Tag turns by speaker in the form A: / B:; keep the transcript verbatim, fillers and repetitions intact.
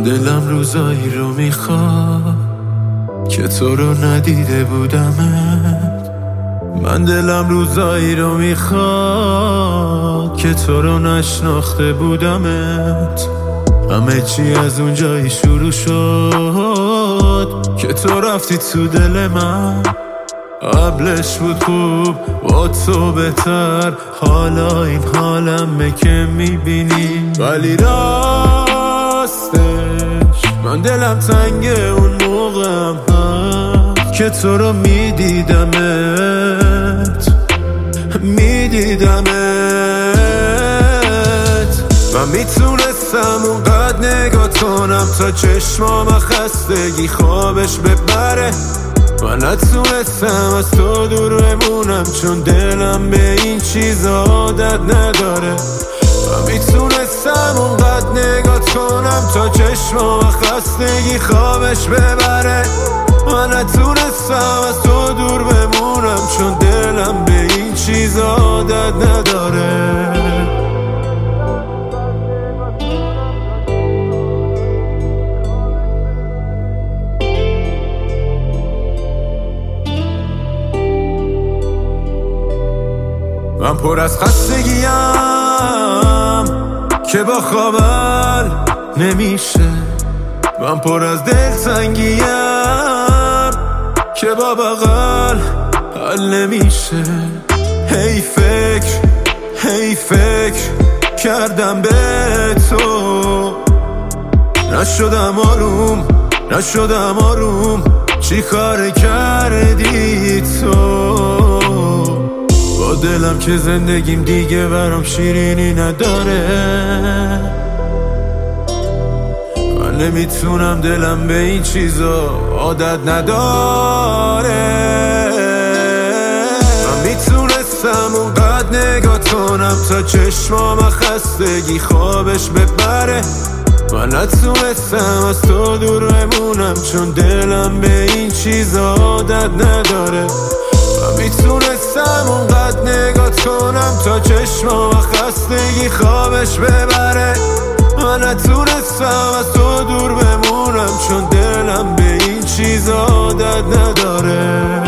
A: دلم روزایی رو میخواد که تو رو ندیده بودمت. من دلم روزایی رو میخواد که تو رو نشناخته بودمت. همه چی از اون جایی شروع شد که تو رفتی تو دل من. قبلش بود خوب با تو بهتر، حالا این حالمه که میبینی. ولی راستش من دلم تنگه اون موقعم هست که تو رو میدیدمت میدیدمت. من میتونستم اونقدر نگاه کنم تا چشمام خستگی خوابش ببره. من نتونستم از تو دور بمونم چون دلم به این چیزا عادت نداره. من میتونستم اونقدر نگاه کنم تا چشمام خستگی خوابش ببره. من نتونستم از تو دور بمونم چون دلم به این چیزا عادت نداره. من پر از خستگیم که با خوابل نمیشه. من پر از دلتنگیم که با بغل حل نمیشه. هی فکر هی فکر کردم به تو، نشدم آروم نشدم آروم. چی کار کردی تو با دلم که زندگیم دیگه برام شیرینی نداره. من نمیتونم، دلم به این چیزا عادت نداره. من میتونستم اونقدر نگاه کنم تا چشمام خستگی خوابش ببره. من نتونستم از تو دور بمونم چون دلم به این چیزا عادت نداره. من میتونستم اونقدر نگاه کنم تا چشمام خستگی خوابش ببره. من نتونستم از تو دور بمونم چون دلم به این چیزا عادت نداره.